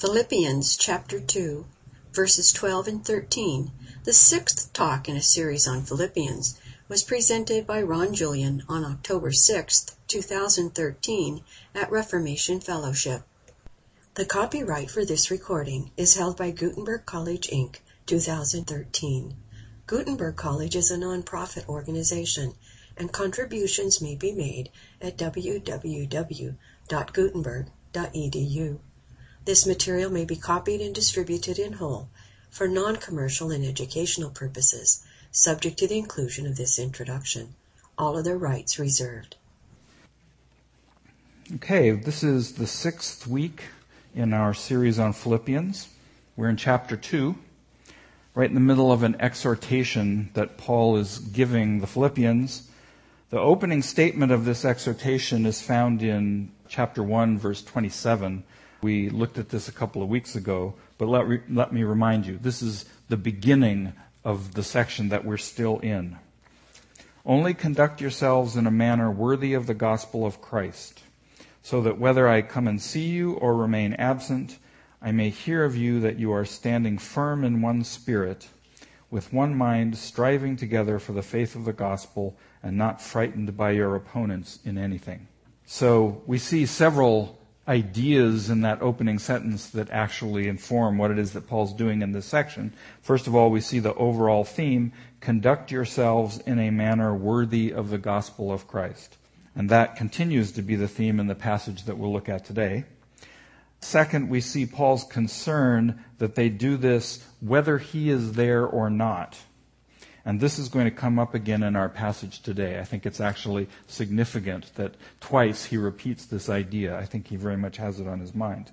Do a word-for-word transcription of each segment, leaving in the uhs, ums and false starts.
Philippians chapter two, verses twelve and thirteen, the sixth talk in a series on Philippians, was presented by Ron Julian on October sixth, two thousand thirteen at Reformation Fellowship. The copyright for this recording is held by Gutenberg College, Incorporated, two thousand thirteen. Gutenberg College is a non-profit organization, and contributions may be made at w w w dot gutenberg dot e d u. This material may be copied and distributed in whole for non-commercial and educational purposes, subject to the inclusion of this introduction. All other rights reserved. Okay, this is the sixth week in our series on Philippians. We're in chapter two, right in the middle of an exhortation that Paul is giving the Philippians. The opening statement of this exhortation is found in chapter one, verse twenty-seven. We looked at this a couple of weeks ago, but let, re- let me remind you, this is the beginning of the section that we're still in. Only conduct yourselves in a manner worthy of the gospel of Christ, so that whether I come and see you or remain absent, I may hear of you that you are standing firm in one spirit, with one mind, striving together for the faith of the gospel, and not frightened by your opponents in anything. So we see several ideas in that opening sentence that actually inform what it is that Paul's doing in this section. First of all, we see the overall theme, conduct yourselves in a manner worthy of the gospel of Christ. And that continues to be the theme in the passage that we'll look at today. Second, we see Paul's concern that they do this whether he is there or not. And this is going to come up again in our passage today. I think it's actually significant that twice he repeats this idea. I think he very much has it on his mind.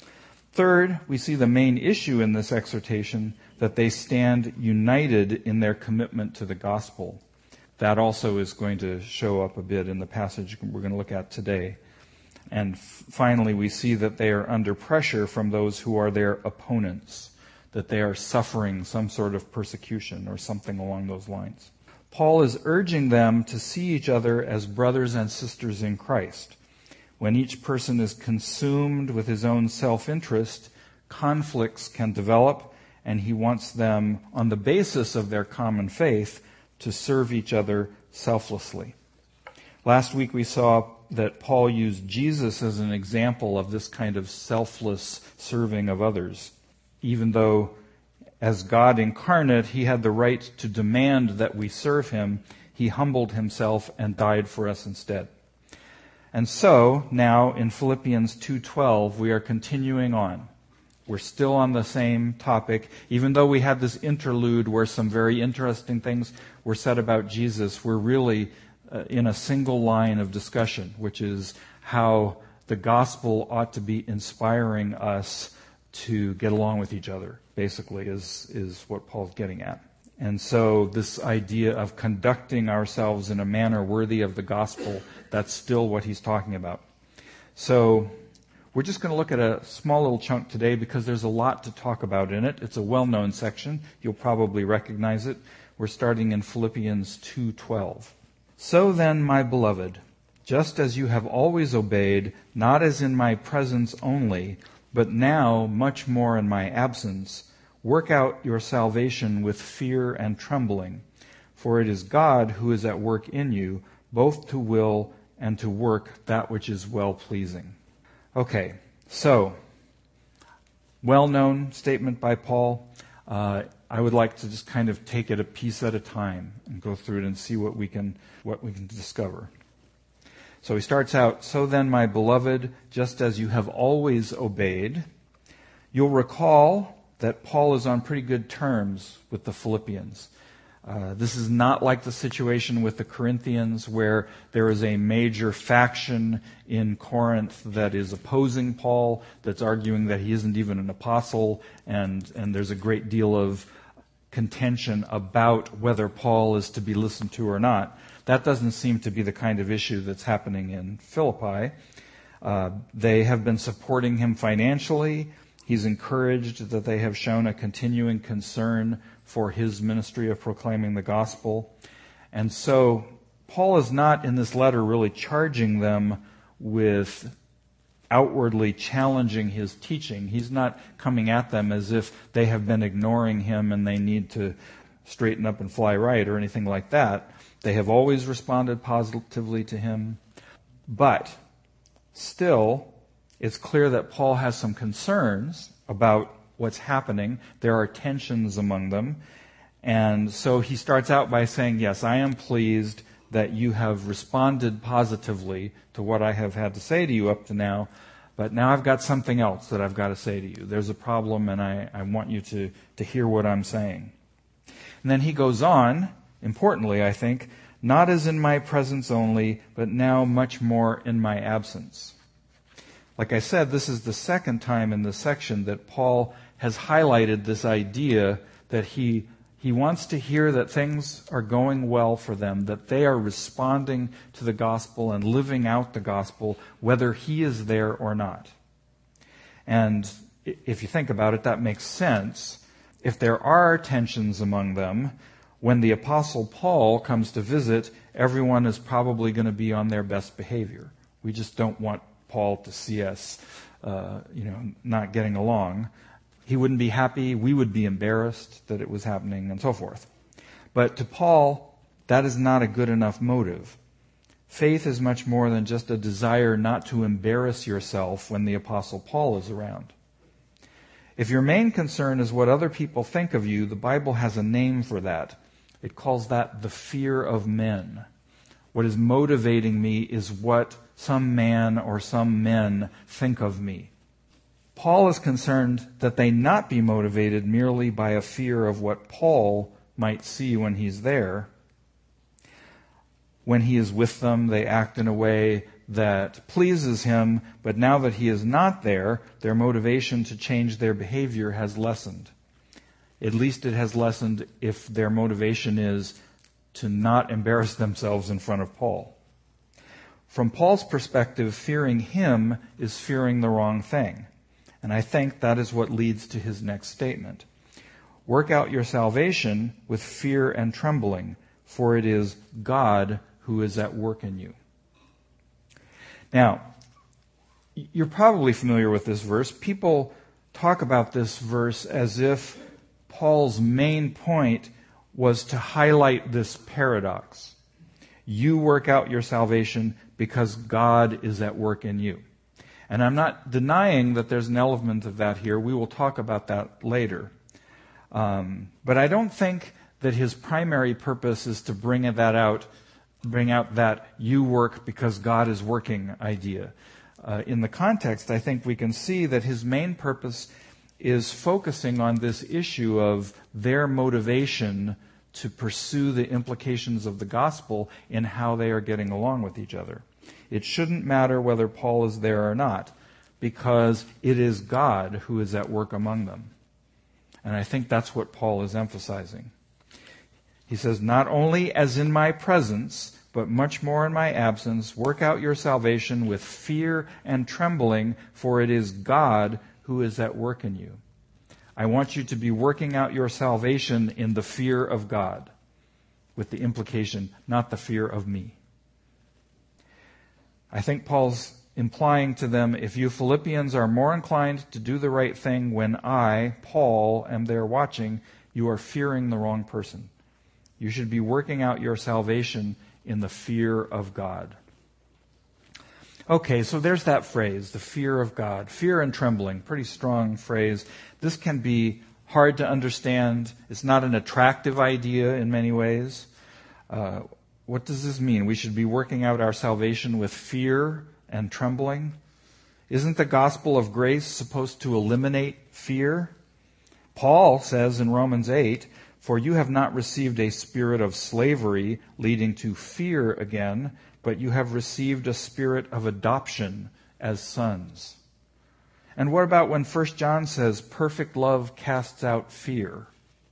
Third, we see the main issue in this exhortation, that they stand united in their commitment to the gospel. That also is going to show up a bit in the passage we're going to look at today. And f- finally, we see that they are under pressure from those who are their opponents, that they are suffering some sort of persecution or something along those lines. Paul is urging them to see each other as brothers and sisters in Christ. When each person is consumed with his own self-interest, conflicts can develop, and he wants them, on the basis of their common faith, to serve each other selflessly. Last week we saw that Paul used Jesus as an example of this kind of selfless serving of others. Even though, as God incarnate, he had the right to demand that we serve him, he humbled himself and died for us instead. And so, now in Philippians two twelve, we are continuing on. We're still on the same topic. Even though we had this interlude where some very interesting things were said about Jesus, we're really uh, in a single line of discussion, which is how the gospel ought to be inspiring us to get along with each other, basically, is, is what Paul's getting at. And so this idea of conducting ourselves in a manner worthy of the gospel, that's still what he's talking about. So we're just going to look at a small little chunk today because there's a lot to talk about in it. It's a well-known section. You'll probably recognize it. We're starting in Philippians two twelve. So then, my beloved, just as you have always obeyed, not as in my presence only, but now much more in my absence, work out your salvation with fear and trembling, for it is God who is at work in you, both to will and to work that which is well-pleasing. Okay, so, well-known statement by Paul. Uh, I would like to just kind of take it a piece at a time and go through it and see what we can what we can discover. So he starts out, so then, my beloved, just as you have always obeyed. You'll recall that Paul is on pretty good terms with the Philippians. Uh, this is not like the situation with the Corinthians where there is a major faction in Corinth that is opposing Paul, that's arguing that he isn't even an apostle, and, and there's a great deal of contention about whether Paul is to be listened to or not. That doesn't seem to be the kind of issue that's happening in Philippi. Uh, they have been supporting him financially. He's encouraged that they have shown a continuing concern for his ministry of proclaiming the gospel. And so Paul is not in this letter really charging them with outwardly challenging his teaching. He's not coming at them as if they have been ignoring him and they need to straighten up and fly right or anything like that. They have always responded positively to him. But still, it's clear that Paul has some concerns about what's happening. There are tensions among them. And so he starts out by saying, yes, I am pleased that you have responded positively to what I have had to say to you up to now, but now I've got something else that I've got to say to you. There's a problem, and I, I want you to, to hear what I'm saying. And then he goes on, importantly, I think, not as in my presence only, but now much more in my absence. Like I said, this is the second time in this section that Paul has highlighted this idea that he He wants to hear that things are going well for them, that they are responding to the gospel and living out the gospel, whether he is there or not. And if you think about it, that makes sense. If there are tensions among them, when the Apostle Paul comes to visit, everyone is probably going to be on their best behavior. We just don't want Paul to see us, uh, you know, not getting along. He wouldn't be happy, we would be embarrassed that it was happening, and so forth. But to Paul, that is not a good enough motive. Faith is much more than just a desire not to embarrass yourself when the Apostle Paul is around. If your main concern is what other people think of you, the Bible has a name for that. It calls that the fear of men. What is motivating me is what some man or some men think of me. Paul is concerned that they not be motivated merely by a fear of what Paul might see when he's there. When he is with them, they act in a way that pleases him, but now that he is not there, their motivation to change their behavior has lessened. At least it has lessened if their motivation is to not embarrass themselves in front of Paul. From Paul's perspective, fearing him is fearing the wrong thing. And I think that is what leads to his next statement. Work out your salvation with fear and trembling, for it is God who is at work in you. Now, you're probably familiar with this verse. People talk about this verse as if Paul's main point was to highlight this paradox. You work out your salvation because God is at work in you. And I'm not denying that there's an element of that here. We will talk about that later. Um, but I don't think that his primary purpose is to bring that out, bring out that you work because God is working idea. Uh, in the context, I think we can see that his main purpose is focusing on this issue of their motivation to pursue the implications of the gospel in how they are getting along with each other. It shouldn't matter whether Paul is there or not, because it is God who is at work among them. And I think that's what Paul is emphasizing. He says, not only as in my presence, but much more in my absence, work out your salvation with fear and trembling, for it is God who is at work in you. I want you to be working out your salvation in the fear of God, with the implication, not the fear of me. I think Paul's implying to them, if you Philippians are more inclined to do the right thing when I, Paul, am there watching, you are fearing the wrong person. You should be working out your salvation in the fear of God. Okay, so there's that phrase, the fear of God. Fear and trembling, pretty strong phrase. This can be hard to understand. It's not an attractive idea in many ways. Uh, What does this mean? We should be working out our salvation with fear and trembling? Isn't the gospel of grace supposed to eliminate fear? Paul says in Romans eight, for you have not received a spirit of slavery leading to fear again, but you have received a spirit of adoption as sons. And what about when First John says perfect love casts out fear?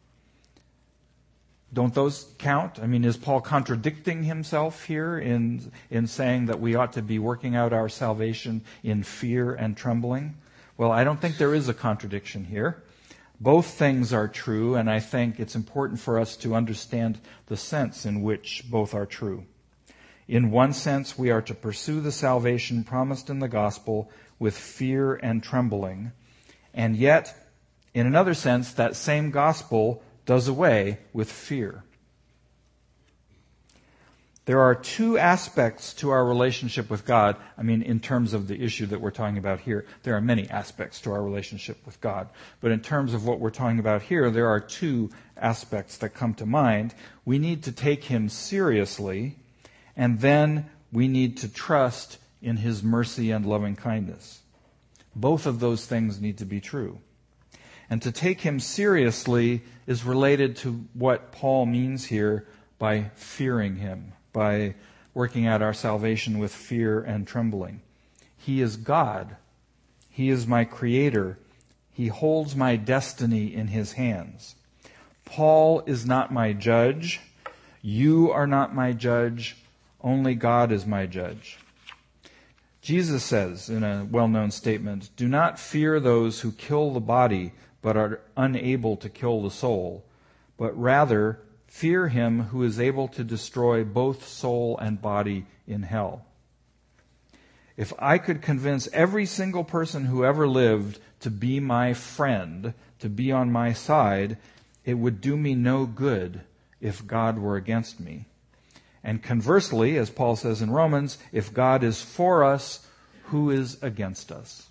Don't those count? I mean, is Paul contradicting himself here in in saying that we ought to be working out our salvation in fear and trembling? Well, I don't think there is a contradiction here. Both things are true, and I think it's important for us to understand the sense in which both are true. In one sense, we are to pursue the salvation promised in the gospel with fear and trembling. And yet, in another sense, that same gospel does away with fear. There are two aspects to our relationship with God. I mean, in terms of the issue that we're talking about here, there are many aspects to our relationship with God. But in terms of what we're talking about here, there are two aspects that come to mind. We need to take Him seriously, and then we need to trust in His mercy and loving kindness. Both of those things need to be true. And to take Him seriously is related to what Paul means here by fearing Him, by working out our salvation with fear and trembling. He is God. He is my Creator. He holds my destiny in His hands. Paul is not my judge. You are not my judge. Only God is my judge. Jesus says in a well-known statement, "Do not fear those who kill the body, but are unable to kill the soul, but rather fear Him who is able to destroy both soul and body in hell." If I could convince every single person who ever lived to be my friend, to be on my side, it would do me no good if God were against me. And conversely, as Paul says in Romans, if God is for us, who is against us?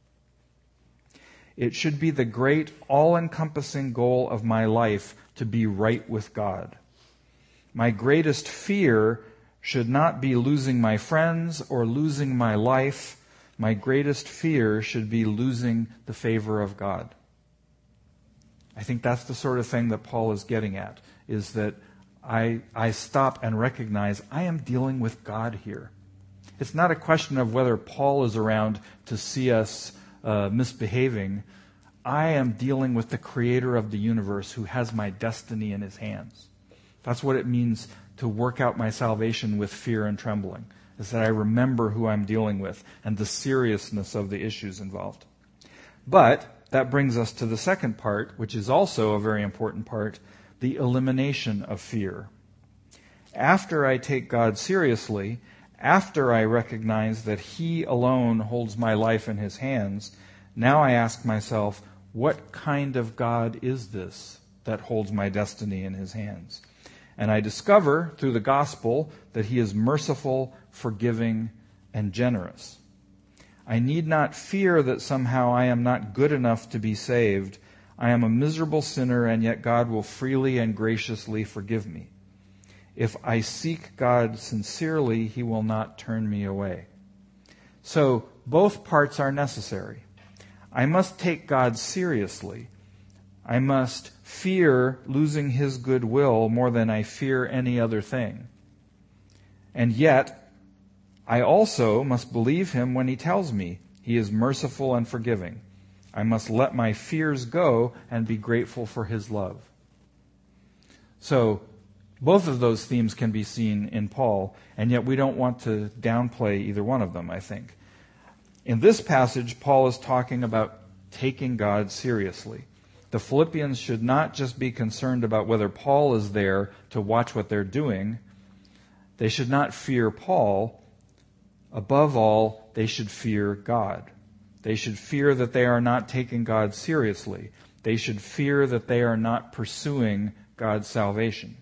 It should be the great, all-encompassing goal of my life to be right with God. My greatest fear should not be losing my friends or losing my life. My greatest fear should be losing the favor of God. I think that's the sort of thing that Paul is getting at, is that I, I stop and recognize I am dealing with God here. It's not a question of whether Paul is around to see us uh, misbehaving. I am dealing with the Creator of the universe who has my destiny in His hands. That's what it means to work out my salvation with fear and trembling, is that I remember who I'm dealing with and the seriousness of the issues involved. But that brings us to the second part, which is also a very important part, the elimination of fear. After I take God seriously, after I recognize that He alone holds my life in His hands, now I ask myself, what kind of God is this that holds my destiny in His hands? And I discover through the gospel that He is merciful, forgiving, and generous. I need not fear that somehow I am not good enough to be saved. I am a miserable sinner, and yet God will freely and graciously forgive me. If I seek God sincerely, He will not turn me away. So both parts are necessary. I must take God seriously. I must fear losing His goodwill more than I fear any other thing. And yet, I also must believe Him when He tells me He is merciful and forgiving. I must let my fears go and be grateful for His love. So, both of those themes can be seen in Paul, and yet we don't want to downplay either one of them, I think. In this passage, Paul is talking about taking God seriously. The Philippians should not just be concerned about whether Paul is there to watch what they're doing. They should not fear Paul. Above all, they should fear God. They should fear that they are not taking God seriously. They should fear that they are not pursuing God's salvation.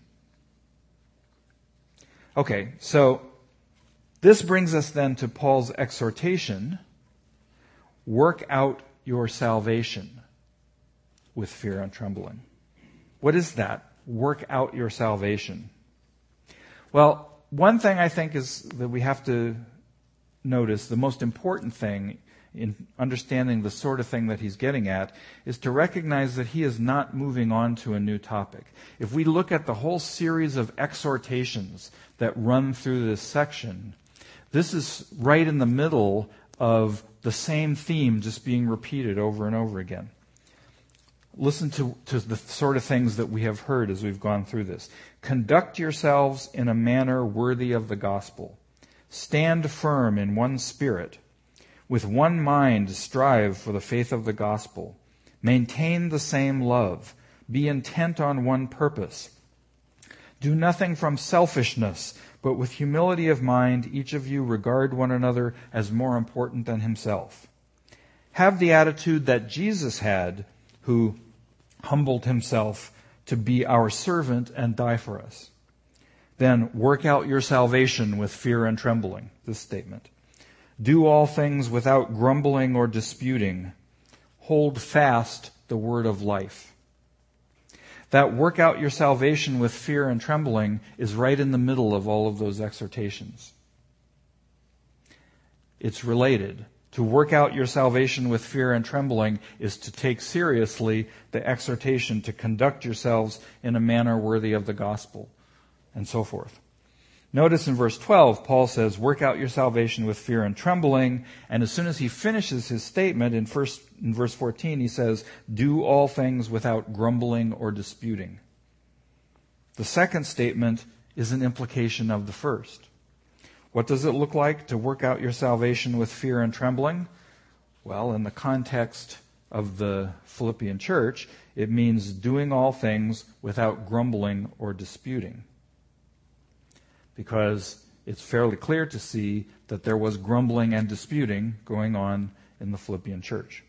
Okay, so this brings us then to Paul's exhortation, work out your salvation with fear and trembling. What is that? Work out your salvation. Well, one thing I think is that we have to notice, the most important thing in understanding the sort of thing that he's getting at, is to recognize that he is not moving on to a new topic. If we look at the whole series of exhortations that run through this section, this is right in the middle of the same theme just being repeated over and over again. Listen to, to the sort of things that we have heard as we've gone through this. Conduct yourselves in a manner worthy of the gospel. Stand firm in one spirit. With one mind, strive for the faith of the gospel. Maintain the same love. Be intent on one purpose. Do nothing from selfishness, but with humility of mind, each of you regard one another as more important than himself. Have the attitude that Jesus had, who humbled himself to be our servant and die for us. Then work out your salvation with fear and trembling, this statement. Do all things without grumbling or disputing. Hold fast the word of life. That work out your salvation with fear and trembling is right in the middle of all of those exhortations. It's related. To work out your salvation with fear and trembling is to take seriously the exhortation to conduct yourselves in a manner worthy of the gospel, and so forth. Notice in verse twelve, Paul says, work out your salvation with fear and trembling. And as soon as he finishes his statement in, first, in verse fourteen, he says, do all things without grumbling or disputing. The second statement is an implication of the first. What does it look like to work out your salvation with fear and trembling? Well, in the context of the Philippian church, it means doing all things without grumbling or disputing. Because it's fairly clear to see that there was grumbling and disputing going on in the Philippian church.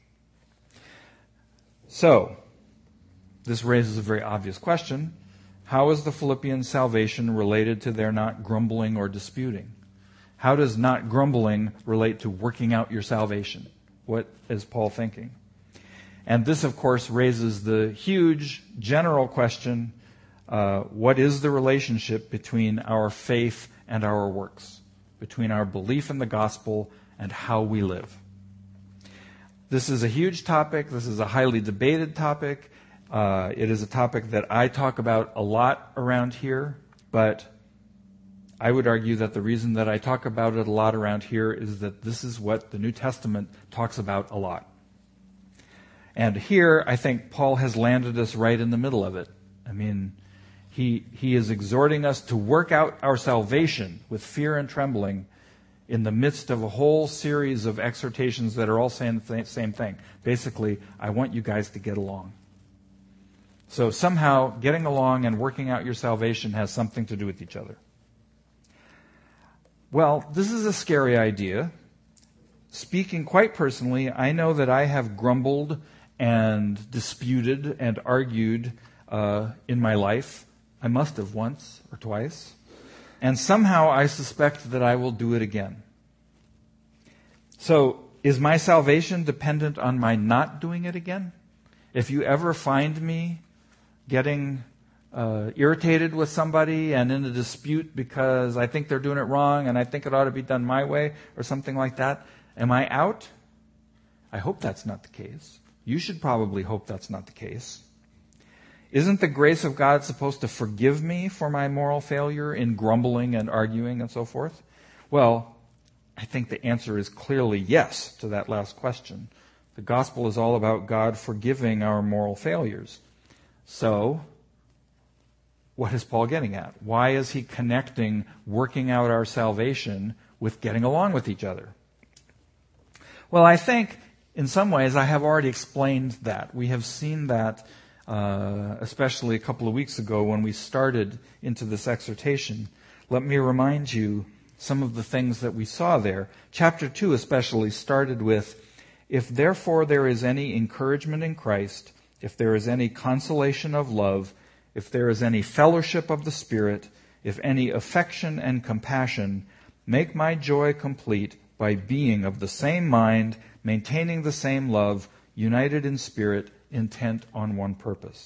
So, this raises a very obvious question. How is the Philippian salvation related to their not grumbling or disputing? How does not grumbling relate to working out your salvation? What is Paul thinking? And this, of course, raises the huge general question, uh, what is the relationship between our faith and our works? Between our belief in the gospel and how we live? This is a huge topic. This is a highly debated topic. Uh, it is a topic that I talk about a lot around here, but I would argue that the reason that I talk about it a lot around here is that this is what the New Testament talks about a lot. And here, I think Paul has landed us right in the middle of it. I mean, he he is exhorting us to work out our salvation with fear and trembling in the midst of a whole series of exhortations that are all saying the same thing. Basically, I want you guys to get along. So somehow, getting along and working out your salvation has something to do with each other. Well, this is a scary idea. Speaking quite personally, I know that I have grumbled and disputed and argued uh, in my life. I must have once or twice. And somehow I suspect that I will do it again. So, is my salvation dependent on my not doing it again? If you ever find me getting Uh, irritated with somebody and in a dispute because I think they're doing it wrong and I think it ought to be done my way or something like that, am I out? I hope that's not the case. You should probably hope that's not the case. Isn't the grace of God supposed to forgive me for my moral failure in grumbling and arguing and so forth? Well, I think the answer is clearly yes to that last question. The gospel is all about God forgiving our moral failures. So, what is Paul getting at? Why is he connecting working out our salvation with getting along with each other? Well, I think in some ways I have already explained that. We have seen that uh, especially a couple of weeks ago when we started into this exhortation. Let me remind you some of the things that we saw there. Chapter two especially started with, if therefore there is any encouragement in Christ, if there is any consolation of love, if there is any fellowship of the Spirit, if any affection and compassion, make my joy complete by being of the same mind, maintaining the same love, united in spirit, intent on one purpose.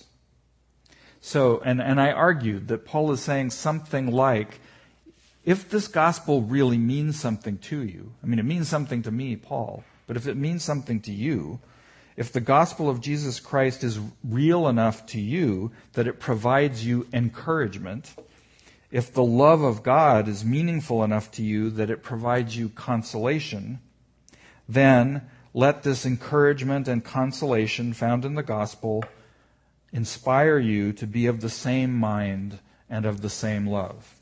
So, and, and I argued that Paul is saying something like, if this gospel really means something to you, I mean, it means something to me, Paul, but if it means something to you, if the gospel of Jesus Christ is real enough to you that it provides you encouragement, if the love of God is meaningful enough to you that it provides you consolation, then let this encouragement and consolation found in the gospel inspire you to be of the same mind and of the same love.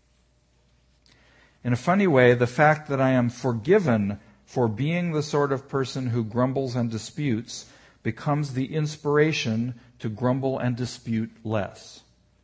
In a funny way, the fact that I am forgiven for being the sort of person who grumbles and disputes becomes the inspiration to grumble and dispute less.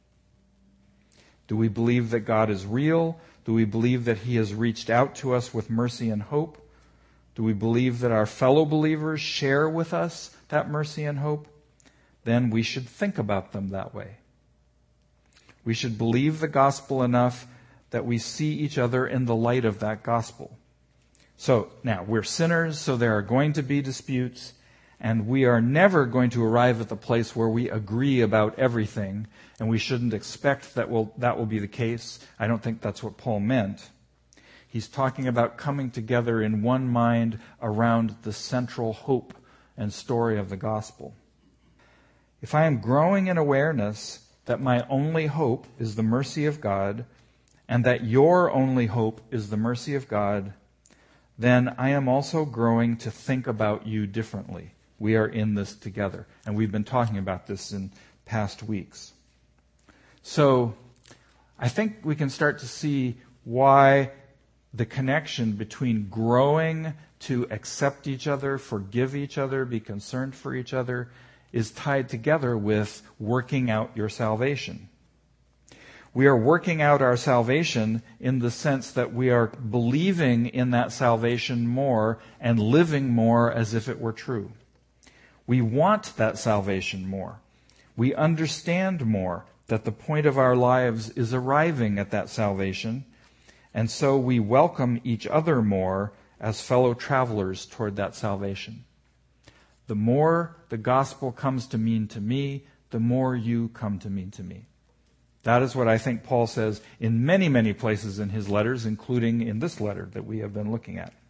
Do we believe that God is real? Do we believe that He has reached out to us with mercy and hope? Do we believe that our fellow believers share with us that mercy and hope? Then we should think about them that way. We should believe the gospel enough that we see each other in the light of that gospel. So, now, we're sinners, so there are going to be disputes, and we are never going to arrive at the place where we agree about everything, and we shouldn't expect that will, that will be the case. I don't think that's what Paul meant. He's talking about coming together in one mind around the central hope and story of the gospel. If I am growing in awareness that my only hope is the mercy of God, and that your only hope is the mercy of God, then I am also growing to think about you differently. We are in this together, and we've been talking about this in past weeks. So, I think we can start to see why the connection between growing to accept each other, forgive each other, be concerned for each other, is tied together with working out your salvation. We are working out our salvation in the sense that we are believing in that salvation more and living more as if it were true. We want that salvation more. We understand more that the point of our lives is arriving at that salvation, and so we welcome each other more as fellow travelers toward that salvation. The more the gospel comes to mean to me, the more you come to mean to me. That is what I think Paul says in many, many places in his letters, including in this letter that we have been looking at.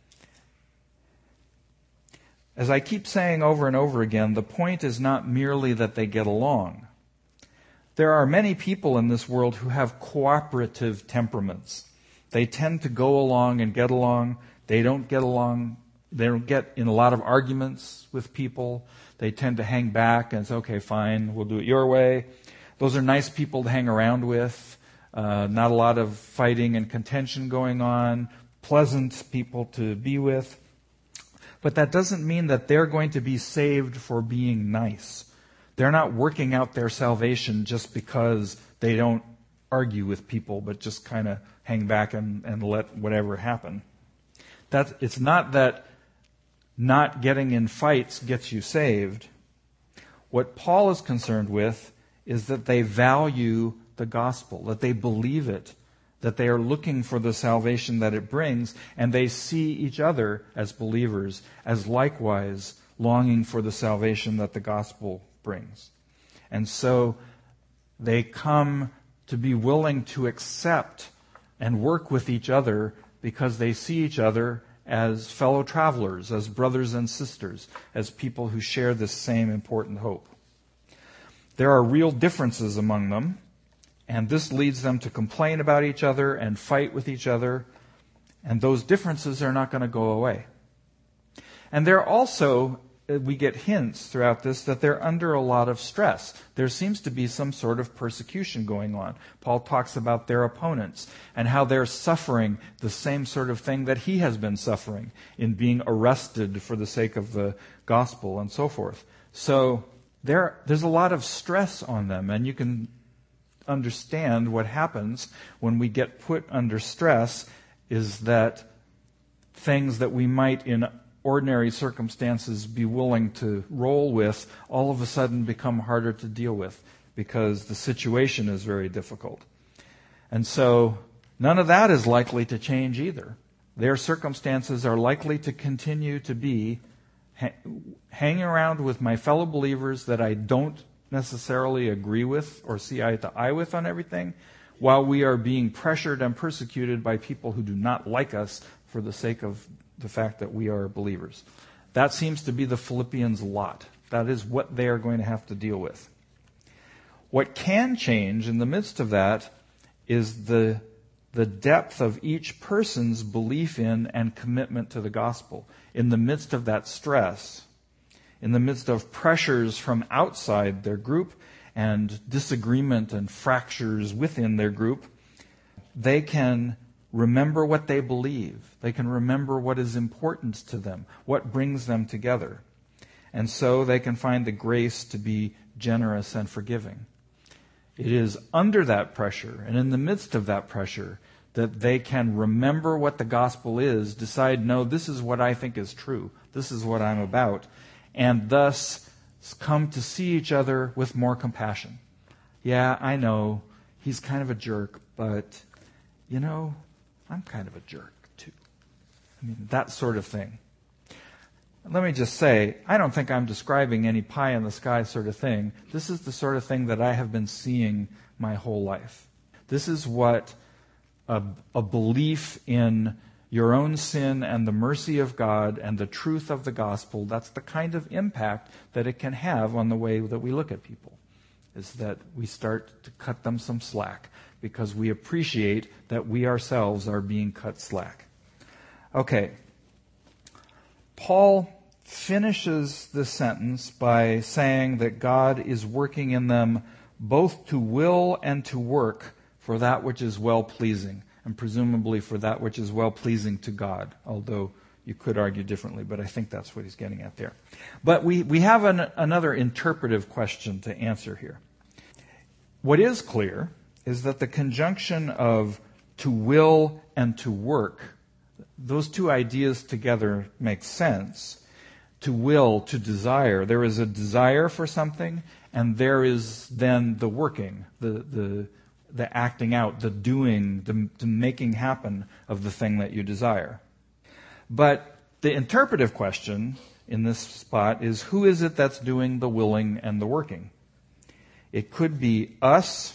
As I keep saying over and over again, the point is not merely that they get along. There are many people in this world who have cooperative temperaments. They tend to go along and get along. They don't get along. They don't get in a lot of arguments with people. They tend to hang back and say, okay, fine, we'll do it your way. Those are nice people to hang around with. Uh, not a lot of fighting and contention going on. Pleasant people to be with. But that doesn't mean that they're going to be saved for being nice. They're not working out their salvation just because they don't argue with people, but just kind of hang back and, and let whatever happen. That, it's not that not getting in fights gets you saved. What Paul is concerned with is that they value the gospel, that they believe it, that they are looking for the salvation that it brings, and they see each other as believers as likewise longing for the salvation that the gospel brings. And so they come to be willing to accept and work with each other because they see each other as fellow travelers, as brothers and sisters, as people who share this same important hope. There are real differences among them, and this leads them to complain about each other and fight with each other, and those differences are not going to go away. And they're also, we get hints throughout this that they're under a lot of stress. There seems to be some sort of persecution going on. Paul talks about their opponents and how they're suffering the same sort of thing that he has been suffering in being arrested for the sake of the gospel and so forth. So there, there's a lot of stress on them, and you can understand what happens when we get put under stress is that things that we might in ordinary circumstances be willing to roll with all of a sudden become harder to deal with because the situation is very difficult. And so none of that is likely to change either. Their circumstances are likely to continue to be ha- hanging around with my fellow believers that I don't necessarily agree with or see eye to eye with on everything, while we are being pressured and persecuted by people who do not like us for the sake of the fact that we are believers. That seems to be the Philippians' lot. That is what they are going to have to deal with. What can change in the midst of that is the, the depth of each person's belief in and commitment to the gospel. In the midst of that stress, in the midst of pressures from outside their group and disagreement and fractures within their group, they can remember what they believe. They can remember what is important to them, what brings them together. And so they can find the grace to be generous and forgiving. It is under that pressure and in the midst of that pressure that they can remember what the gospel is, decide, no, this is what I think is true, this is what I'm about, and thus come to see each other with more compassion. Yeah, I know, he's kind of a jerk, but, you know, I'm kind of a jerk too. I mean, that sort of thing. Let me just say, I don't think I'm describing any pie in the sky sort of thing. This is the sort of thing that I have been seeing my whole life. This is what a, a belief in your own sin and the mercy of God and the truth of the gospel, that's the kind of impact that it can have on the way that we look at people, is that we start to cut them some slack because we appreciate that we ourselves are being cut slack. Okay. Paul finishes this sentence by saying that God is working in them both to will and to work for that which is well-pleasing, and presumably for that which is well-pleasing to God, although you could argue differently, but I think that's what he's getting at there. But we, we have an, another interpretive question to answer here. What is clear is that the conjunction of to will and to work, those two ideas together make sense. To will, to desire. There is a desire for something, and there is then the working, the the the acting out, the doing, the, the making happen of the thing that you desire. But the interpretive question in this spot is, who is it that's doing the willing and the working? It could be us,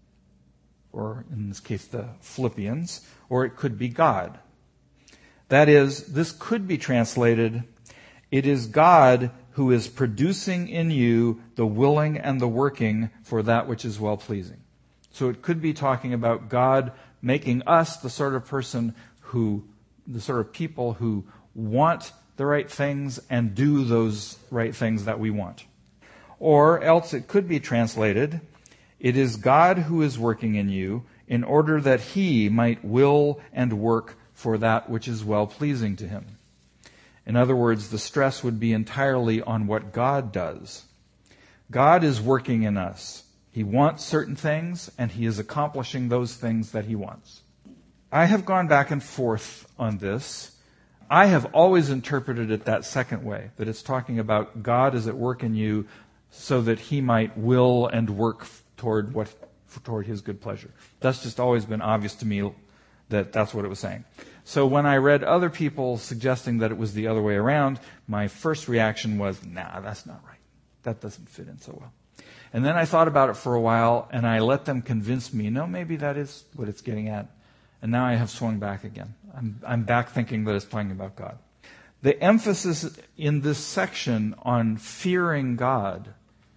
or in this case the Philippians, or it could be God. That is, this could be translated, it is God who is producing in you the willing and the working for that which is well-pleasing. So it could be talking about God making us the sort of person who, the sort of people who want the right things and do those right things that we want. Or else it could be translated, it is God who is working in you in order that he might will and work for that which is well-pleasing to him. In other words, the stress would be entirely on what God does. God is working in us. He wants certain things, and he is accomplishing those things that he wants. I have gone back and forth on this. I have always interpreted it that second way, that it's talking about God is at work in you so that he might will and work toward what toward his good pleasure. That's just always been obvious to me that that's what it was saying. So when I read other people suggesting that it was the other way around, my first reaction was, nah, that's not right. That doesn't fit in so well. And then I thought about it for a while, and I let them convince me, no, maybe that is what it's getting at. And now I have swung back again. I'm, I'm back thinking that it's talking about God. The emphasis in this section on fearing God,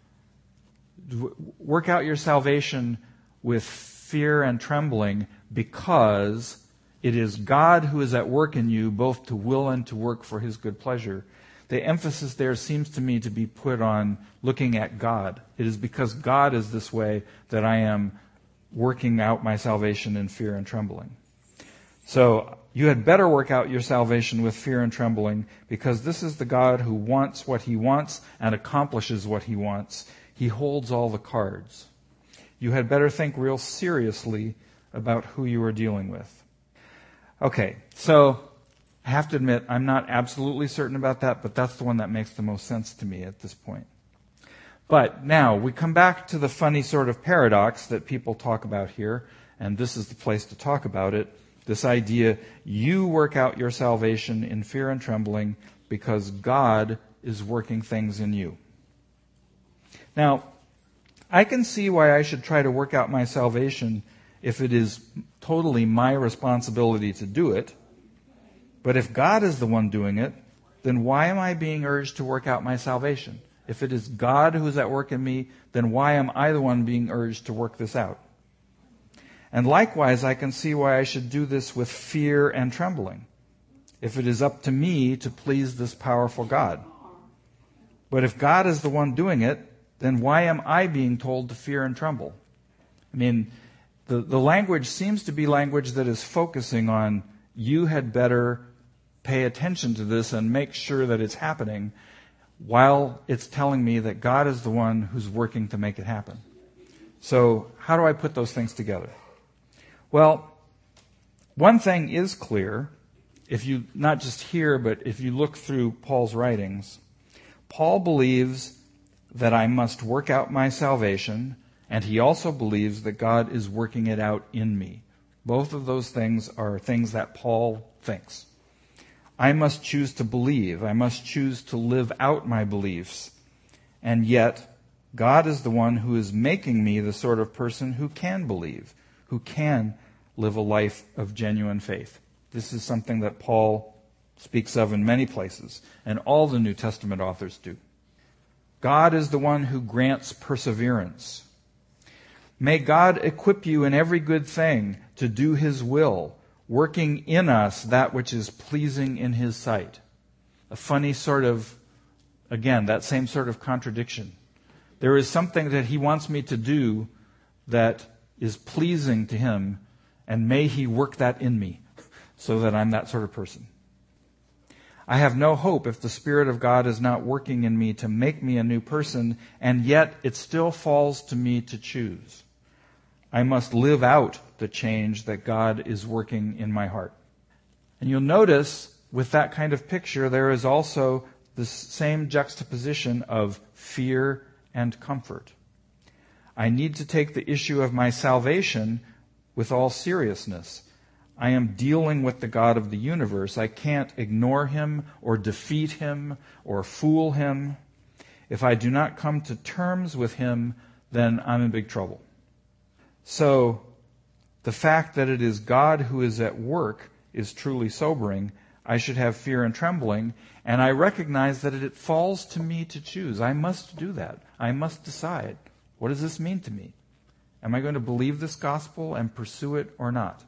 work out your salvation with fear and trembling, because it is God who is at work in you, both to will and to work for his good pleasure. The emphasis there seems to me to be put on looking at God. It is because God is this way that I am working out my salvation in fear and trembling. So you had better work out your salvation with fear and trembling, because this is the God who wants what he wants and accomplishes what he wants. He holds all the cards. You had better think real seriously about who you are dealing with. Okay, so I have to admit, I'm not absolutely certain about that, but that's the one that makes the most sense to me at this point. But now, we come back to the funny sort of paradox that people talk about here, and this is the place to talk about it. This idea, you work out your salvation in fear and trembling because God is working things in you. Now, I can see why I should try to work out my salvation if it is totally my responsibility to do it. But if God is the one doing it, then why am I being urged to work out my salvation? If it is God who is at work in me, then why am I the one being urged to work this out? And likewise, I can see why I should do this with fear and trembling, if it is up to me to please this powerful God. But if God is the one doing it, then why am I being told to fear and tremble? I mean, the, the language seems to be language that is focusing on, you had better pay attention to this and make sure that it's happening, while it's telling me that God is the one who's working to make it happen. So how do I put those things together? Well, One thing is clear, if you not just hear, but if you look through Paul's writings. Paul believes that I must work out my salvation, and he also believes that God is working it out in me. Both of those things are things that Paul thinks. I must choose to believe. I must choose to live out my beliefs. And yet, God is the one who is making me the sort of person who can believe, who can live a life of genuine faith. This is something that Paul speaks of in many places, and all the New Testament authors do. God is the one who grants perseverance. May God equip you in every good thing to do His will, working in us that which is pleasing in His sight. A funny sort of, again, that same sort of contradiction. There is something that He wants me to do that is pleasing to Him, and may He work that in me so that I'm that sort of person. I have no hope if the Spirit of God is not working in me to make me a new person, and yet it still falls to me to choose. I must live out the change that God is working in my heart. And you'll notice with that kind of picture, there is also the same juxtaposition of fear and comfort. I need to take the issue of my salvation with all seriousness. I am dealing with the God of the universe. I can't ignore Him or defeat Him or fool Him. If I do not come to terms with Him, then I'm in big trouble. So, the fact that it is God who is at work is truly sobering. I should have fear and trembling, and I recognize that it falls to me to choose. I must do that. I must decide. What does this mean to me? Am I going to believe this gospel and pursue it or not?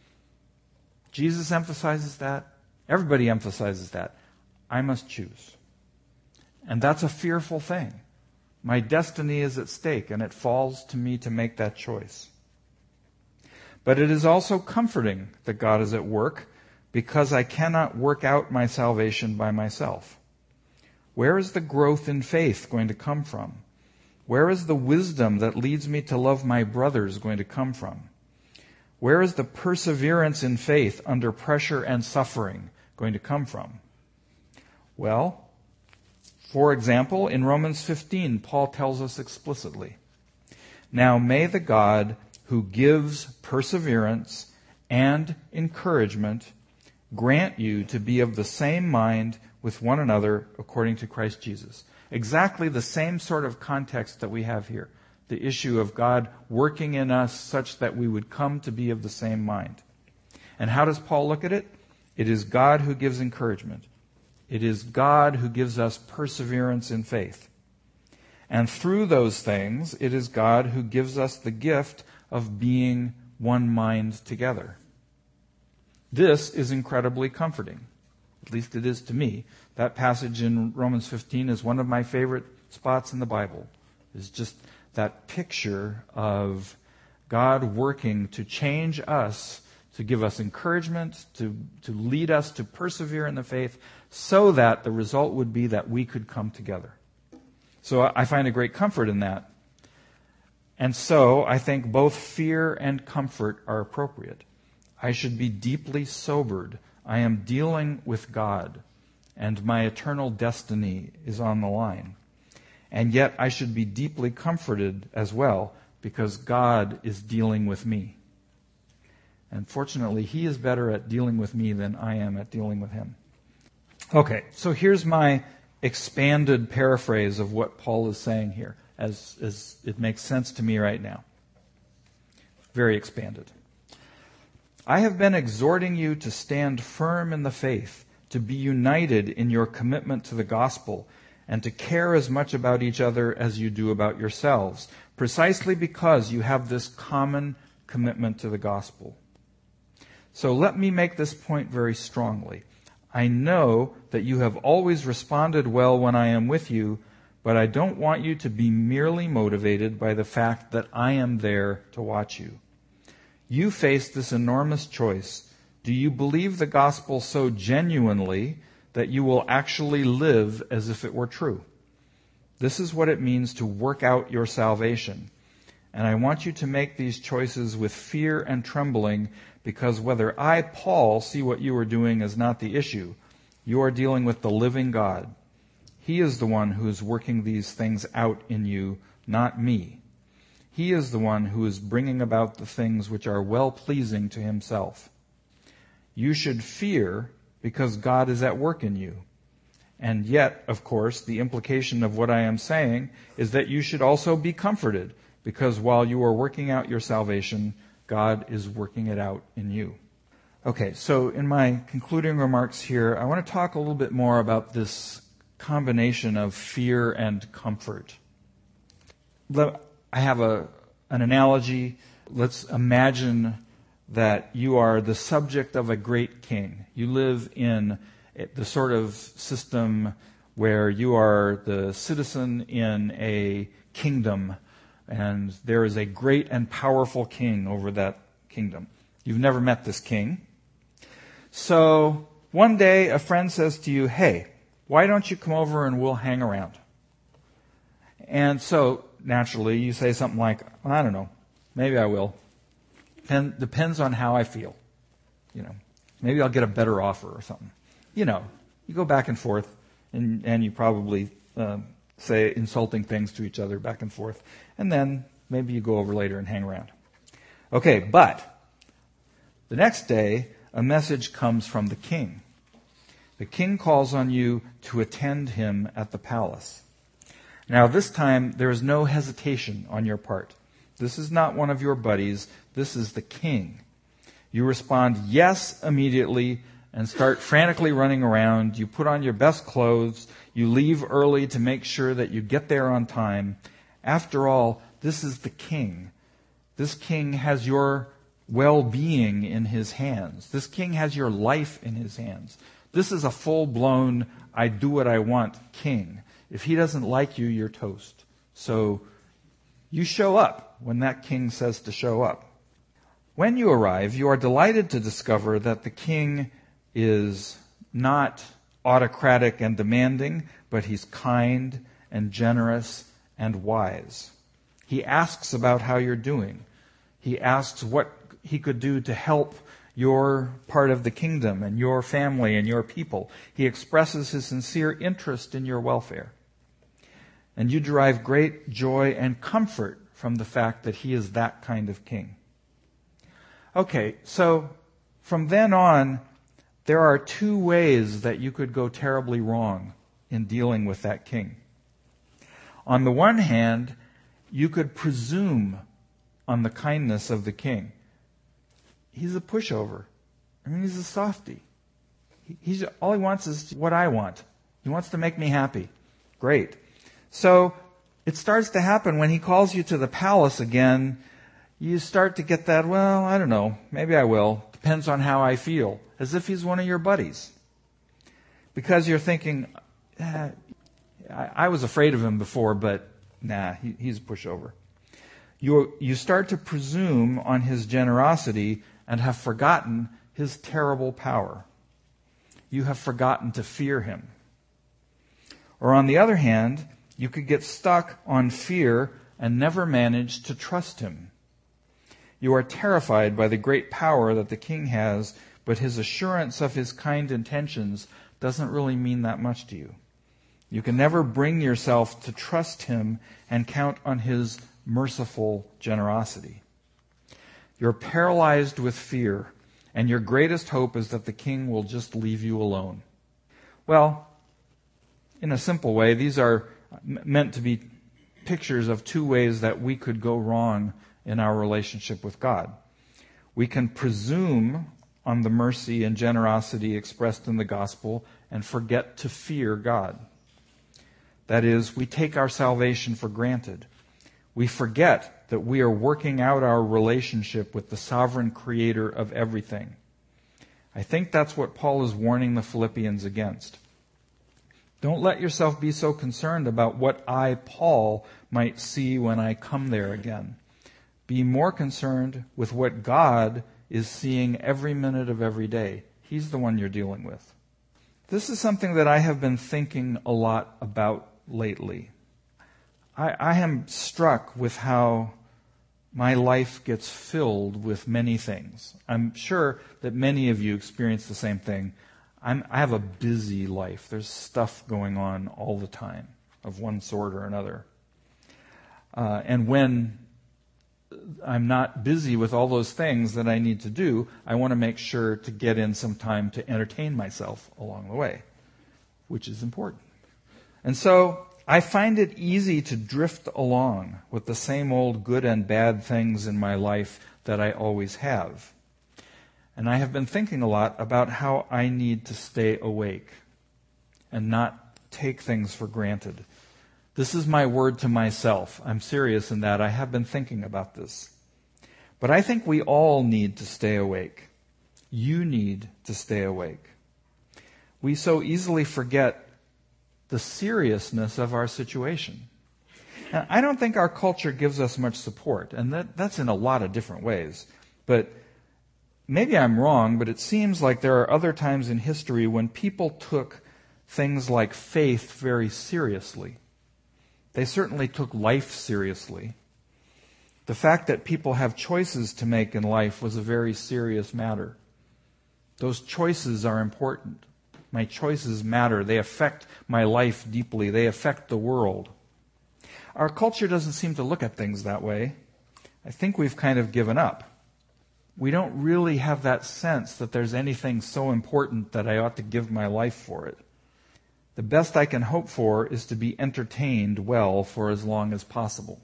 Jesus emphasizes that. Everybody emphasizes that. I must choose. And that's a fearful thing. My destiny is at stake, and it falls to me to make that choice. But it is also comforting that God is at work, because I cannot work out my salvation by myself. Where is the growth in faith going to come from? Where is the wisdom that leads me to love my brothers going to come from? Where is the perseverance in faith under pressure and suffering going to come from? Well, for example, in Romans fifteen, Paul tells us explicitly, "Now may the God who gives perseverance and encouragement grant you to be of the same mind with one another according to Christ Jesus." Exactly the same sort of context that we have here. The issue of God working in us such that we would come to be of the same mind. And how does Paul look at it? It is God who gives encouragement. It is God who gives us perseverance in faith. And through those things, it is God who gives us the gift of being one mind together. This is incredibly comforting. At least it is to me. That passage in Romans fifteen is one of my favorite spots in the Bible. It's just that picture of God working to change us, to give us encouragement, to, to lead us to persevere in the faith, so that the result would be that we could come together. So I find a great comfort in that. And so I think both fear and comfort are appropriate. I should be deeply sobered. I am dealing with God, and my eternal destiny is on the line. And yet I should be deeply comforted as well, because God is dealing with me. And fortunately, He is better at dealing with me than I am at dealing with Him. Okay, so here's my expanded paraphrase of what Paul is saying here, as, as it makes sense to me right now. Very expanded. I have been exhorting you to stand firm in the faith, to be united in your commitment to the gospel, and to care as much about each other as you do about yourselves, precisely because you have this common commitment to the gospel. So let me make this point very strongly. I know that you have always responded well when I am with you, but I don't want you to be merely motivated by the fact that I am there to watch you. You face this enormous choice. Do you believe the gospel so genuinely that you will actually live as if it were true? This is what it means to work out your salvation. And I want you to make these choices with fear and trembling, because whether I, Paul, see what you are doing is not the issue. You are dealing with the living God. He is the one who is working these things out in you, not me. He is the one who is bringing about the things which are well-pleasing to himself. You should fear because God is at work in you. And yet, of course, the implication of what I am saying is that you should also be comforted, because while you are working out your salvation, God is working it out in you. Okay, so in my concluding remarks here, I want to talk a little bit more about this combination of fear and comfort. I have a, an analogy. Let's imagine that you are the subject of a great king. You live in the sort of system where you are the citizen in a kingdom, and there is a great and powerful king over that kingdom. You've never met this king. So one day a friend says to you, hey, why don't you come over and we'll hang around? And so naturally you say something like, well, I don't know, maybe I will. And depends on how I feel. You know, maybe I'll get a better offer or something. You know, you go back and forth, and, and you probably uh, say insulting things to each other back and forth, and then maybe you go over later and hang around. Okay, but the next day, a message comes from the king. The king calls on you to attend him at the palace. Now, this time, there is no hesitation on your part. This is not one of your buddies. This is the king. You respond yes immediately and start frantically running around. You put on your best clothes. You leave early to make sure that you get there on time. After all, this is the king. This king has your well-being in his hands. This king has your life in his hands. This is a full-blown, I do what I want king. If he doesn't like you, you're toast. So you show up when that king says to show up. When you arrive, you are delighted to discover that the king is not autocratic and demanding, but he's kind and generous and wise. He asks about how you're doing. He asks what he could do to help your part of the kingdom and your family and your people. He expresses his sincere interest in your welfare. And you derive great joy and comfort from the fact that he is that kind of king. Okay, so from then on, there are two ways that you could go terribly wrong in dealing with that king. On the one hand, you could presume on the kindness of the king. He's a pushover. I mean, he's a softy. He, he's, all he wants is what I want. He wants to make me happy. Great. So it starts to happen when he calls you to the palace again. You start to get that, well, I don't know, maybe I will. Depends on how I feel. As if he's one of your buddies. Because you're thinking, eh, I, I was afraid of him before, but nah, he, he's a pushover. You, you start to presume on his generosity and have forgotten his terrible power. You have forgotten to fear him. Or on the other hand, you could get stuck on fear and never manage to trust him. You are terrified by the great power that the king has, but his assurance of his kind intentions doesn't really mean that much to you. You can never bring yourself to trust him and count on his merciful generosity. You're paralyzed with fear, and your greatest hope is that the king will just leave you alone. Well, in a simple way, these are meant to be pictures of two ways that we could go wrong in our relationship with God. We can presume on the mercy and generosity expressed in the gospel and forget to fear God. That is, we take our salvation for granted. We forget that we are working out our relationship with the sovereign creator of everything. I think that's what Paul is warning the Philippians against. Don't let yourself be so concerned about what I, Paul, might see when I come there again. Be more concerned with what God is seeing every minute of every day. He's the one you're dealing with. This is something that I have been thinking a lot about lately. I, I am struck with how my life gets filled with many things. I'm sure that many of you experience the same thing. I'm, I have a busy life. There's stuff going on all the time of one sort or another. Uh, and when I'm not busy with all those things that I need to do, I want to make sure to get in some time to entertain myself along the way, which is important. And so I find it easy to drift along with the same old good and bad things in my life that I always have. And I have been thinking a lot about how I need to stay awake and not take things for granted. This is my word to myself. I'm serious in that. I have been thinking about this. But I think we all need to stay awake. You need to stay awake. We so easily forget the seriousness of our situation. Now, I don't think our culture gives us much support, and that, that's in a lot of different ways. But maybe I'm wrong, but it seems like there are other times in history when people took things like faith very seriously. They certainly took life seriously. The fact that people have choices to make in life was a very serious matter. Those choices are important. My choices matter. They affect my life deeply. They affect the world. Our culture doesn't seem to look at things that way. I think we've kind of given up. We don't really have that sense that there's anything so important that I ought to give my life for it. The best I can hope for is to be entertained well for as long as possible.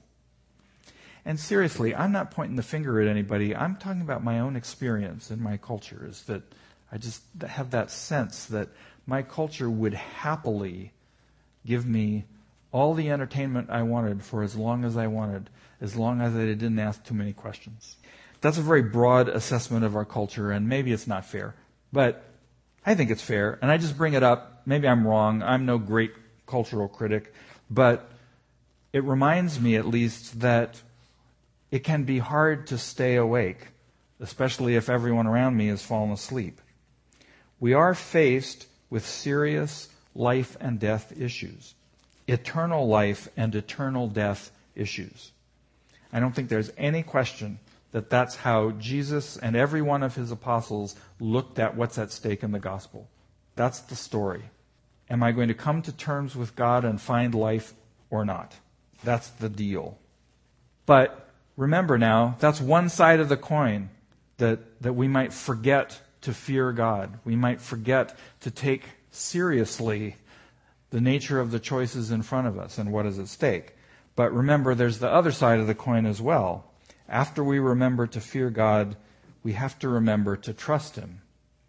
And seriously, I'm not pointing the finger at anybody. I'm talking about my own experience in my culture, is that I just have that sense that my culture would happily give me all the entertainment I wanted for as long as I wanted, as long as I didn't ask too many questions. That's a very broad assessment of our culture, and maybe it's not fair. But I think it's fair, and I just bring it up. Maybe I'm wrong. I'm no great cultural critic, but it reminds me at least that it can be hard to stay awake, especially if everyone around me has fallen asleep. We are faced with serious life and death issues, eternal life and eternal death issues. I don't think there's any question that that's how Jesus and every one of his apostles looked at what's at stake in the gospel. That's the story. Am I going to come to terms with God and find life or not? That's the deal. But remember now, that's one side of the coin, that, that we might forget to fear God. We might forget to take seriously the nature of the choices in front of us and what is at stake. But remember, there's the other side of the coin as well. After we remember to fear God, we have to remember to trust him.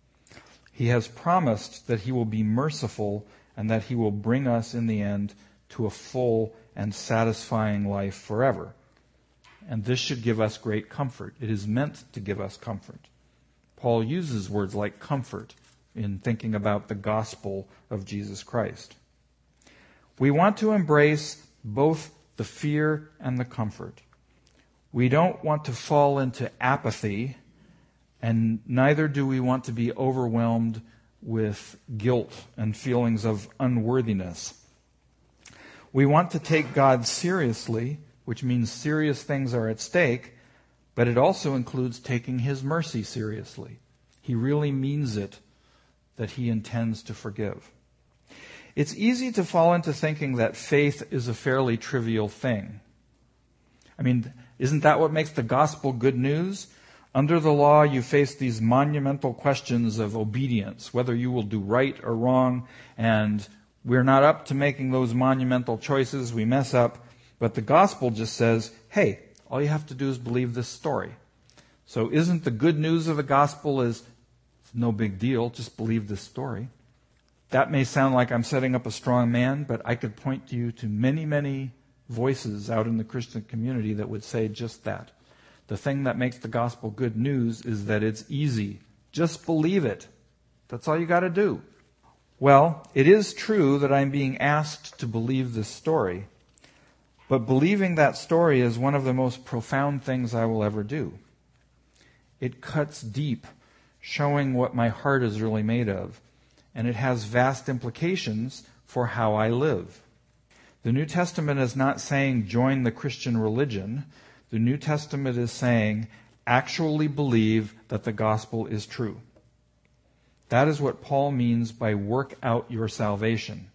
He has promised that he will be merciful and that he will bring us in the end to a full and satisfying life forever. And this should give us great comfort. It is meant to give us comfort. Paul uses words like comfort in thinking about the gospel of Jesus Christ. We want to embrace both the fear and the comfort. We don't want to fall into apathy, and neither do we want to be overwhelmed with guilt and feelings of unworthiness. We want to take God seriously, which means serious things are at stake, but it also includes taking his mercy seriously. He really means it, that he intends to forgive. It's easy to fall into thinking that faith is a fairly trivial thing. I mean, isn't that what makes the gospel good news? Under the law, you face these monumental questions of obedience, whether you will do right or wrong, and we're not up to making those monumental choices. We mess up. But the gospel just says, hey, all you have to do is believe this story. So isn't the good news of the gospel is it's no big deal, just believe this story. That may sound like I'm setting up a strong man, but I could point you to many, many voices out in the Christian community that would say just that. The thing that makes the gospel good news is that it's easy. Just believe it. That's all you got to do. Well, it is true that I'm being asked to believe this story, but believing that story is one of the most profound things I will ever do. It cuts deep, showing what my heart is really made of, and it has vast implications for how I live. The New Testament is not saying join the Christian religion. The New Testament is saying, actually believe that the gospel is true. That is what Paul means by work out your salvation.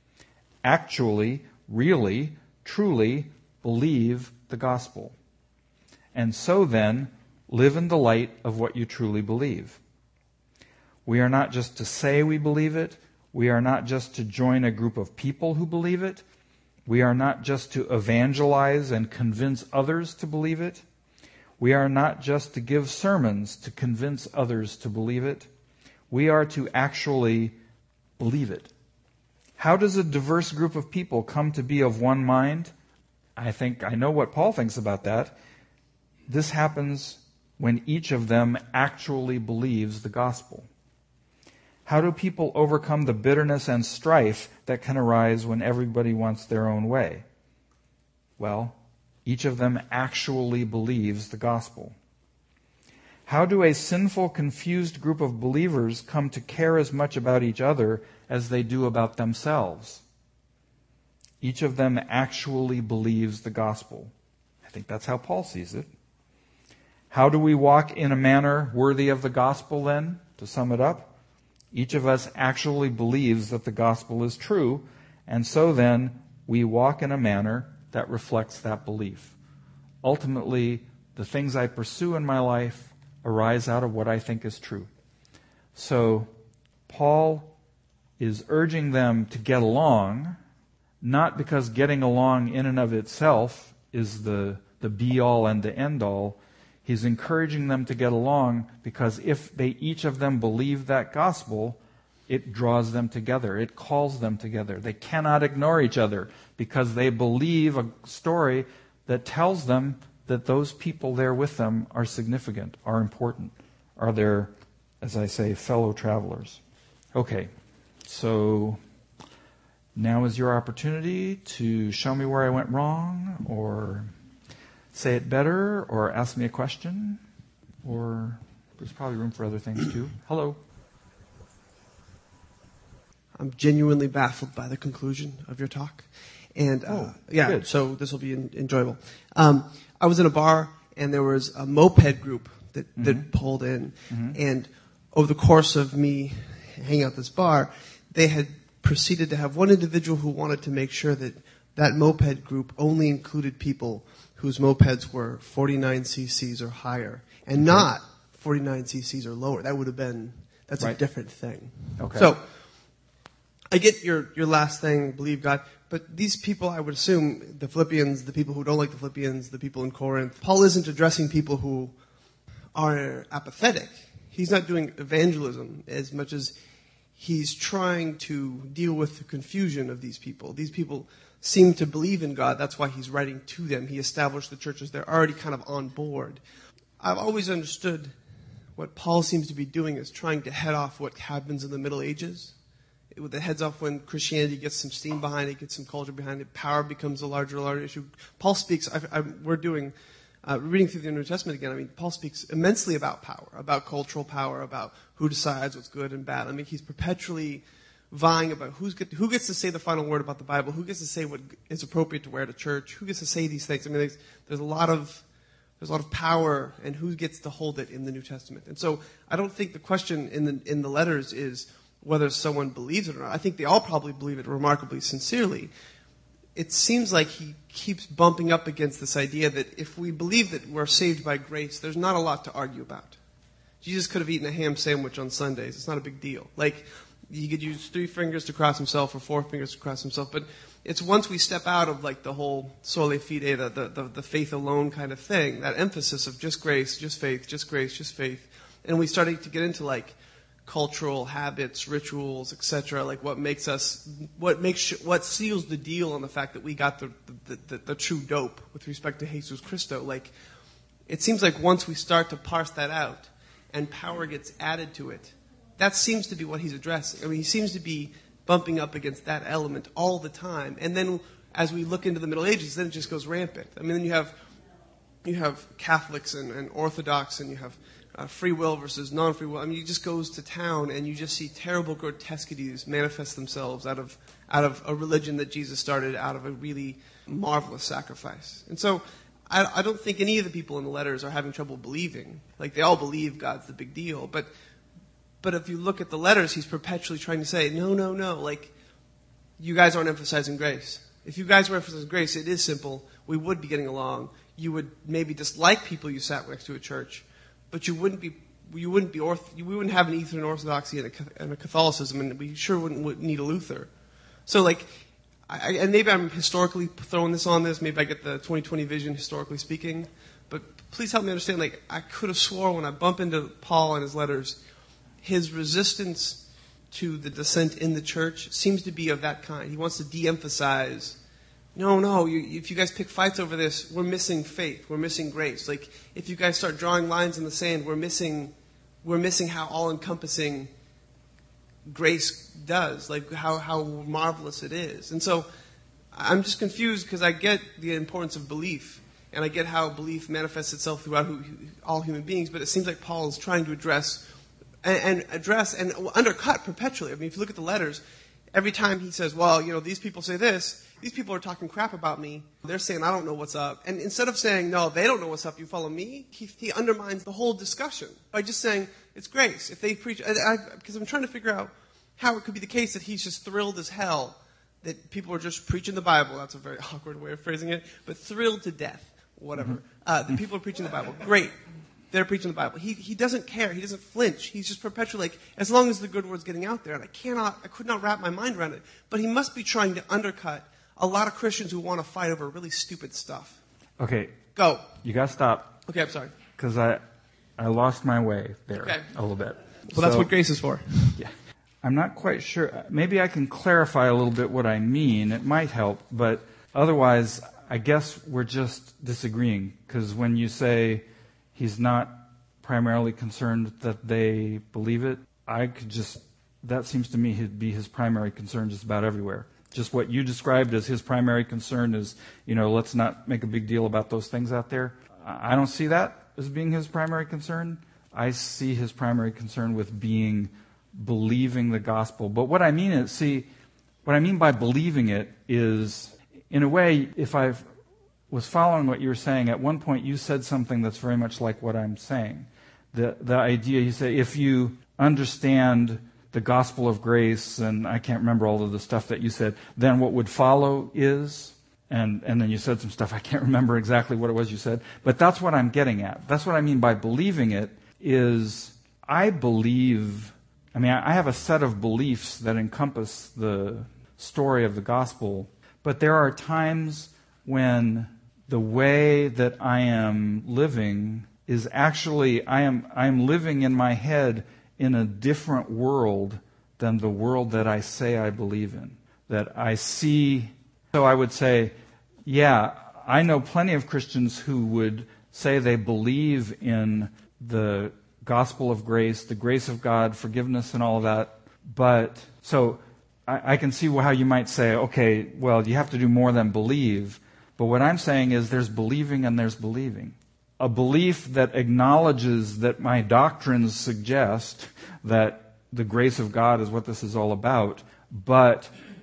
Actually, really, truly believe the gospel. And so then, live in the light of what you truly believe. We are not just to say we believe it. We are not just to join a group of people who believe it. We are not just to evangelize and convince others to believe it. We are not just to give sermons to convince others to believe it. We are to actually believe it. How does a diverse group of people come to be of one mind? I think I know what Paul thinks about that. This happens when each of them actually believes the gospel. How do people overcome the bitterness and strife that can arise when everybody wants their own way? Well, each of them actually believes the gospel. How do a sinful, confused group of believers come to care as much about each other as they do about themselves? Each of them actually believes the gospel. I think that's how Paul sees it. How do we walk in a manner worthy of the gospel then? To sum it up, each of us actually believes that the gospel is true, and so then we walk in a manner that reflects that belief. Ultimately, the things I pursue in my life arise out of what I think is true. So, Paul is urging them to get along, not because getting along in and of itself is the, the be-all and the end-all. He's encouraging them to get along because if they each of them believe that gospel, it draws them together. It calls them together. They cannot ignore each other because they believe a story that tells them that those people there with them are significant, are important, are their, as I say, fellow travelers. Okay, so now is your opportunity to show me where I went wrong, or say it better, or ask me a question, or there's probably room for other things too. Hello. I'm genuinely baffled by the conclusion of your talk. And, uh, oh, yeah, good. So this will be in, enjoyable. Um, I was in a bar, and there was a moped group that, mm-hmm. that pulled in. Mm-hmm. And over the course of me hanging out at this bar, they had proceeded to have one individual who wanted to make sure that that moped group only included people whose mopeds were forty-nine cc's or higher, and not forty-nine cc's or lower. That would have been, that's right. A different thing. Okay. So, I get your, your last thing, believe God, but these people, I would assume, the Philippians, the people who don't like the Philippians, the people in Corinth, Paul isn't addressing people who are apathetic. He's not doing evangelism as much as he's trying to deal with the confusion of these people. These people seem to believe in God. That's why he's writing to them. He established the churches. They're already kind of on board. I've always understood what Paul seems to be doing is trying to head off what happens in the Middle Ages. It heads off when Christianity gets some steam behind it, gets some culture behind it, power becomes a larger, larger issue. Paul speaks, I, I, we're doing, uh, reading through the New Testament again, I mean, Paul speaks immensely about power, about cultural power, about who decides what's good and bad. I mean, he's perpetually vying about who's get, who gets to say the final word about the Bible, who gets to say what is appropriate to wear to church, who gets to say these things. I mean, there's, there's a lot of there's a lot of power, and who gets to hold it in the New Testament. And so, I don't think the question in the in the letters is whether someone believes it or not. I think they all probably believe it remarkably sincerely. It seems like he keeps bumping up against this idea that if we believe that we're saved by grace, there's not a lot to argue about. Jesus could have eaten a ham sandwich on Sundays. It's not a big deal. Like, he could use three fingers to cross himself or four fingers to cross himself. But it's once we step out of like the whole sole fide, the, the, the, the faith alone kind of thing, that emphasis of just grace, just faith, just grace, just faith, and we started to get into like cultural habits, rituals, et cetera, like what makes us, what makes, what seals the deal on the fact that we got the the, the, the true dope with respect to Jesus Christo. Like, it seems like once we start to parse that out and power gets added to it, that seems to be what he's addressing. I mean, he seems to be bumping up against that element all the time. And then as we look into the Middle Ages, then it just goes rampant. I mean, then you have, you have Catholics and, and Orthodox, and you have Uh, free will versus non-free will. I mean, he just goes to town and you just see terrible grotesquities manifest themselves out of out of a religion that Jesus started out of a really marvelous sacrifice. And so I, I don't think any of the people in the letters are having trouble believing. Like, they all believe God's the big deal. But, but if you look at the letters, he's perpetually trying to say, no, no, no, like, you guys aren't emphasizing grace. If you guys were emphasizing grace, it is simple. We would be getting along. You would maybe dislike people you sat next to at church, but you wouldn't be, you wouldn't be, orth- we wouldn't have an Eastern Orthodoxy and a, and a Catholicism, and we sure wouldn't would need a Luther. So, like, I, and maybe I'm historically throwing this on this. Maybe I get the twenty twenty vision, historically speaking. But please help me understand, like, I could have swore when I bump into Paul and his letters, his resistance to the dissent in the church seems to be of that kind. He wants to de-emphasize, no, no, you, if you guys pick fights over this, we're missing faith, we're missing grace. Like, if you guys start drawing lines in the sand, we're missing, we're missing how all-encompassing grace does, like how, how marvelous it is. And so I'm just confused because I get the importance of belief, and I get how belief manifests itself throughout who, all human beings, but it seems like Paul is trying to address and, and address and undercut perpetually. I mean, if you look at the letters, every time he says, well, you know, these people say this, these people are talking crap about me. They're saying I don't know what's up. And instead of saying, no, they don't know what's up, you follow me, he, he undermines the whole discussion by just saying it's grace. If they preach, I, I, because I'm trying to figure out how it could be the case that he's just thrilled as hell that people are just preaching the Bible. That's a very awkward way of phrasing it, but thrilled to death, whatever. Mm-hmm. Uh, the people are preaching the Bible. Great. They're preaching the Bible. He he doesn't care. He doesn't flinch. He's just perpetually like, as long as the good word's getting out there, and I cannot, I could not wrap my mind around it. But he must be trying to undercut a lot of Christians who want to fight over really stupid stuff. Okay. Go. You gotta stop. Okay, I'm sorry. Because I, I lost my way there okay. a little bit. Well, so, that's what grace is for. Yeah. I'm not quite sure. Maybe I can clarify a little bit what I mean. It might help, but otherwise, I guess we're just disagreeing. Because when you say he's not primarily concerned that they believe it, I could just, that seems to me to be his primary concern just about everywhere. Just what you described as his primary concern is, you know, let's not make a big deal about those things out there. I don't see that as being his primary concern. I see his primary concern with being believing the gospel. But what I mean is, see, what I mean by believing it is, in a way, if I was following what you were saying, at one point you said something that's very much like what I'm saying. The the idea, you say, if you understand the gospel of grace, and I can't remember all of the stuff that you said, then what would follow is, and, and then you said some stuff, I can't remember exactly what it was you said, but that's what I'm getting at. That's what I mean by believing it, is I believe, I mean, I have a set of beliefs that encompass the story of the gospel, but there are times when the way that I am living is actually, I am I am living in my head in a different world than the world that I say I believe in. That I see, so I would say, yeah, I know plenty of Christians who would say they believe in the gospel of grace, the grace of God, forgiveness and all of that, but, so I, I can see how you might say, okay, well, you have to do more than believe, but what I'm saying is there's believing and there's believing. A belief that acknowledges that my doctrines suggest that the grace of God is what this is all about, but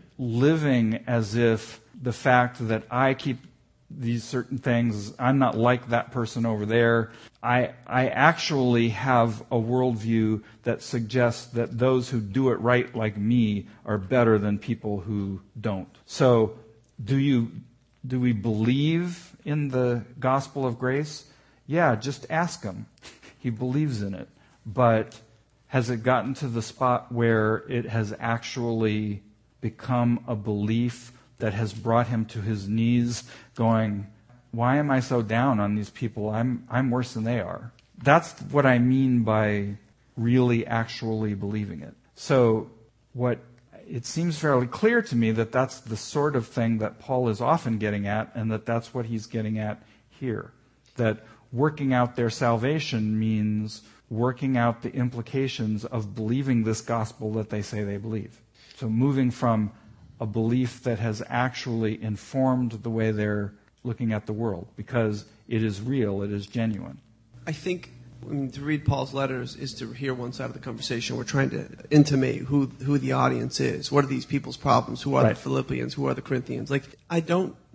living as if the fact that I keep these certain things, I'm not like that person over there. I I actually have a worldview that suggests that those who do it right like me are better than people who don't. So do you do we believe in the gospel of grace? Yeah, just ask him. He believes in it. But has it gotten to the spot where it has actually become a belief that has brought him to his knees going, why am I so down on these people? I'm I'm worse than they are. That's what I mean by really actually believing it. So what it seems fairly clear to me that that's the sort of thing that Paul is often getting at, and that that's what he's getting at here. That working out their salvation means working out the implications of believing this gospel that they say they believe. So moving from a belief that has actually informed the way they're looking at the world, because it is real, it is genuine. I think I mean, to read Paul's letters is to hear one side of the conversation. We're trying to intimate who who the audience is. What are these people's problems? Who are right. the Philippians? Who are the Corinthians? Like, I don't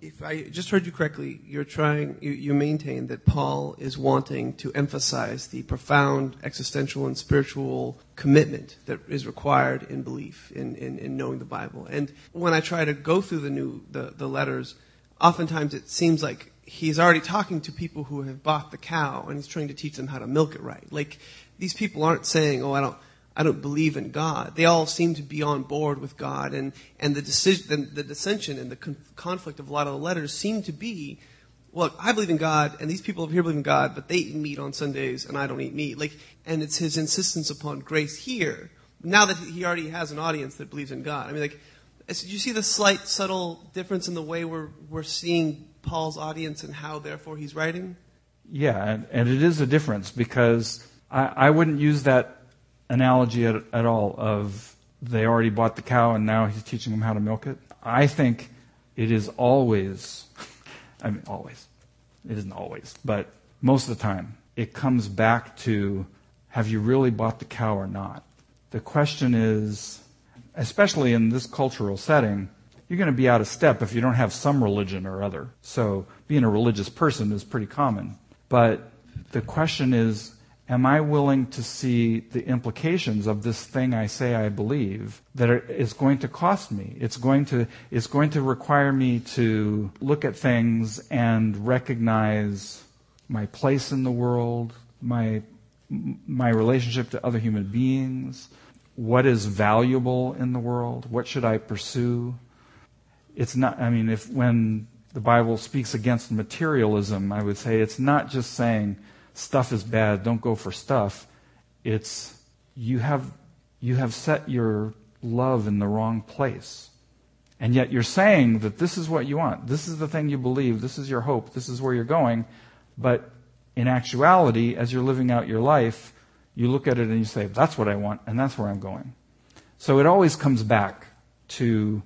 If I just heard you correctly, you're trying, you, you maintain that Paul is wanting to emphasize the profound existential and spiritual commitment that is required in belief, in, in, in knowing the Bible. And when I try to go through the new, the, the letters, oftentimes it seems like he's already talking to people who have bought the cow and he's trying to teach them how to milk it right. Like, these people aren't saying, oh, I don't, I don't believe in God. They all seem to be on board with God, and, and the decision, the, the dissension and the con- conflict of a lot of the letters seem to be, well, I believe in God, and these people over here believe in God, but they eat meat on Sundays, and I don't eat meat. Like, and it's his insistence upon grace here, now that he already has an audience that believes in God. I mean, like, do you see the slight, subtle difference in the way we're we're seeing Paul's audience and how, therefore, he's writing? Yeah, and, and it is a difference, because I, I wouldn't use that analogy at, at all of they already bought the cow and now he's teaching them how to milk it. I think it is always, I mean always, it isn't always, but most of the time, it comes back to, have you really bought the cow or not? The question is, especially in this cultural setting, you're going to be out of step if you don't have some religion or other. So being a religious person is pretty common. But the question is, am I willing to see the implications of this thing I say I believe that it is going to cost me? It's going to it's going to require me to look at things and recognize my place in the world, my my relationship to other human beings, what is valuable in the world, what should I pursue? It's not, I mean, if when the Bible speaks against materialism, I would say it's not just saying stuff is bad, don't go for stuff. It's you have you have set your love in the wrong place. And yet you're saying that this is what you want. This is the thing you believe. This is your hope. This is where you're going. But in actuality, as you're living out your life, you look at it and you say, that's what I want, and that's where I'm going. So it always comes back to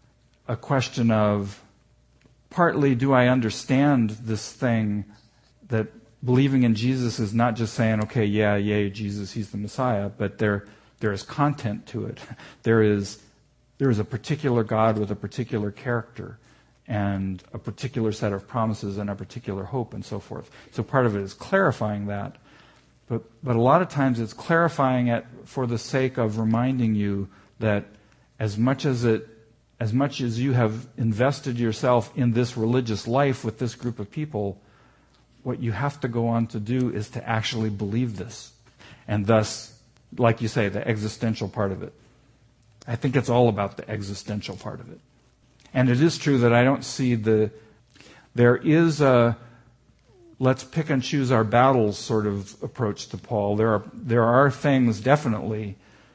a question of, partly, do I understand this thing that believing in Jesus is not just saying, okay, yeah, yay, Jesus, he's the Messiah, but there there is content to it. There is there is a particular God with a particular character and a particular set of promises and a particular hope and so forth. So part of it is clarifying that. But but a lot of times it's clarifying it for the sake of reminding you that as much as it as much as you have invested yourself in this religious life with this group of people, what you have to go on to do is to actually believe this. And thus, like you say, the existential part of it. I think it's all about the existential part of it. And it is true that I don't see the... There is a let's pick and choose our battles sort of approach to Paul. There are there are things definitely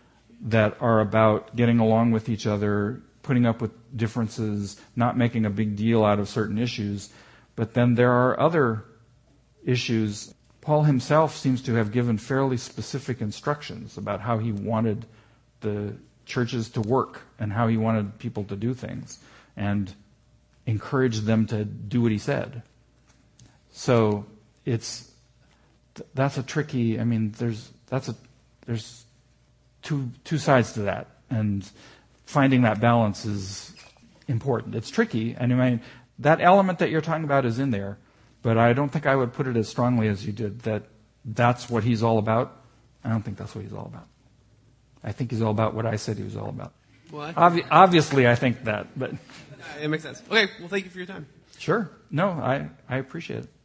that are about getting along with each other, putting up with differences, not making a big deal out of certain issues. But then there are other issues. Paul himself seems to have given fairly specific instructions about how he wanted the churches to work and how he wanted people to do things, and encouraged them to do what he said. So it's that's a tricky. I mean, there's that's a there's two two sides to that, and finding that balance is important. It's tricky, and I mean that element that you're talking about is in there. But I don't think I would put it as strongly as you did, that that's what he's all about. I don't think that's what he's all about. I think he's all about what I said he was all about. Well, I Obvi- obviously, I think that. But it makes sense. Okay, well, thank you for your time. Sure. No, I, I appreciate it.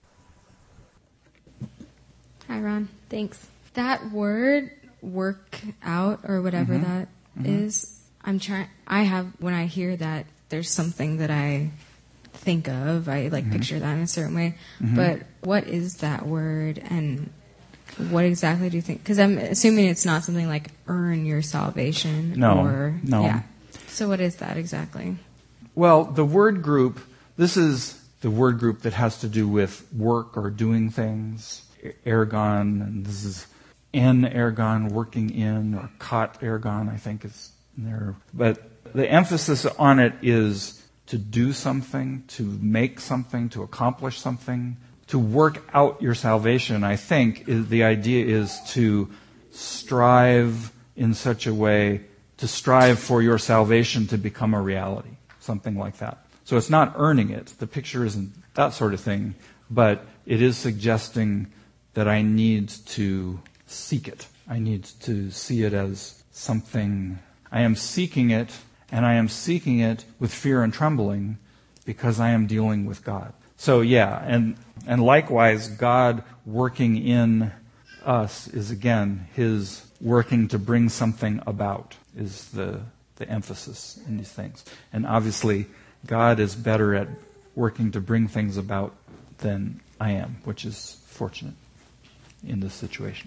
Hi, Ron. Thanks. That word, work out, or whatever Mm-hmm. that Mm-hmm. is, I'm trying, I have, when I hear that, there's something that I think of. I like Mm-hmm. picture that in a certain way. Mm-hmm. But what is that word, and what exactly do you think? Because I'm assuming it's not something like earn your salvation. No, Or, no. Yeah. So what is that exactly? Well, the word group, this is the word group that has to do with work or doing things. Ergon, and this is en ergon, working in, or kot ergon, I think is there. But the emphasis on it is to do something, to make something, to accomplish something, to work out your salvation. I think is, the idea is to strive in such a way, to strive for your salvation to become a reality, something like that. So it's not earning it. The picture isn't that sort of thing, but it is suggesting that I need to seek it. I need to see it as something. I am seeking it, and I am seeking it with fear and trembling because I am dealing with God. So yeah, and and likewise, God working in us is again His working to bring something about, is the the emphasis in these things. And obviously, God is better at working to bring things about than I am, which is fortunate in this situation.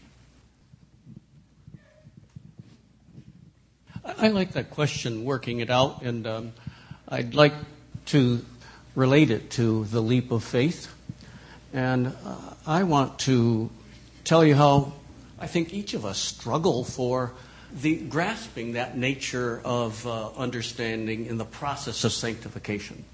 I like that question, working it out, and um, I'd like to relate it to the leap of faith. And uh, I want to tell you how I think each of us struggle for the grasping that nature of uh, understanding in the process of sanctification.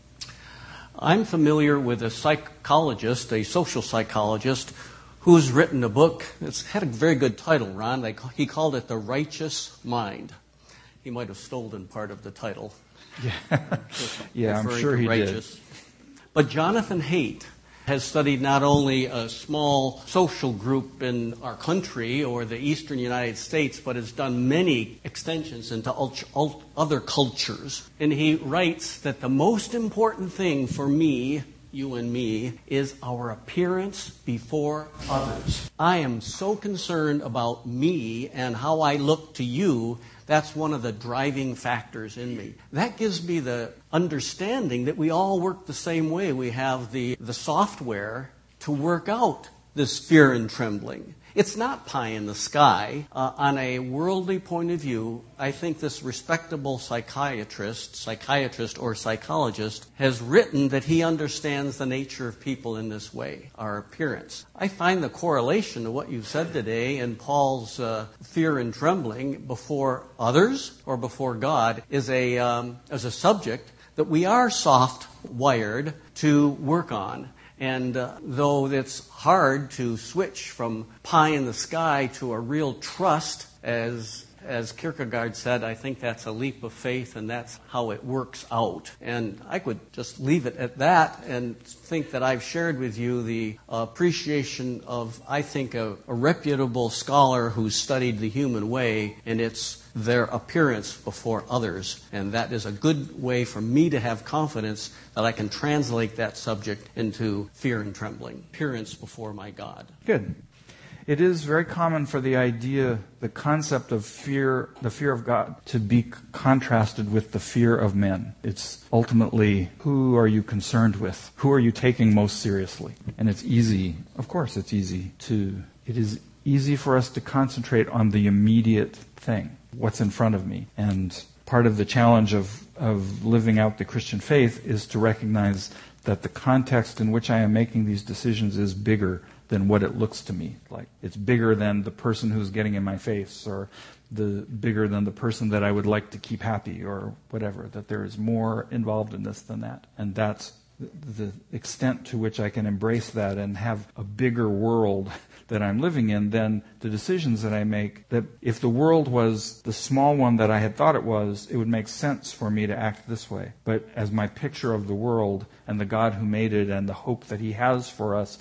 I'm familiar with a psychologist, a social psychologist, who's written a book. It's had a very good title, Ron. They, he called it The Righteous Mind. He might have stolen part of the title. Yeah, yeah, I'm sure he righteous. did. But Jonathan Haidt has studied not only a small social group in our country or the eastern United States, but has done many extensions into other cultures. And he writes that the most important thing for me, you and me, is our appearance before others. I am so concerned about me and how I look to you. That's one of the driving factors in me. That gives me the understanding that we all work the same way. We have the, the software to work out this fear and trembling. It's not pie in the sky. Uh, on a worldly point of view, I think this respectable psychiatrist, psychiatrist or psychologist has written that he understands the nature of people in this way, our appearance. I find the correlation to what you've said today and Paul's uh, fear and trembling before others or before God is a, um, as a subject that we are soft-wired to work on. And uh, though it's hard to switch from pie in the sky to a real trust, as as Kierkegaard said, I think that's a leap of faith, and that's how it works out. And I could just leave it at that and think that I've shared with you the appreciation of, I think, a, a reputable scholar who's studied the human way, and it's their appearance before others. And that is a good way for me to have confidence that I can translate that subject into fear and trembling. Appearance before my God. Good. It is very common for the idea, the concept of fear, the fear of God, to be contrasted with the fear of men. It's ultimately, who are you concerned with? Who are you taking most seriously? And it's easy, of course it's easy to, it is easy for us to concentrate on the immediate thing, what's in front of me. And part of the challenge of, of living out the Christian faith is to recognize that the context in which I am making these decisions is bigger than what it looks to me like. It's bigger than the person who's getting in my face, or the bigger than the person that I would like to keep happy, or whatever, that there is more involved in this than that. And that's the extent to which I can embrace that and have a bigger world that I'm living in than the decisions that I make. That if the world was the small one that I had thought it was, it would make sense for me to act this way. But as my picture of the world and the God who made it and the hope that He has for us,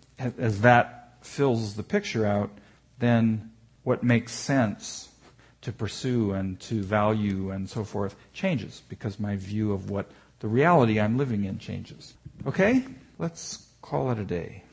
as that fills the picture out, then what makes sense to pursue and to value and so forth changes, because my view of what the reality I'm living in changes. Okay? Let's call it a day.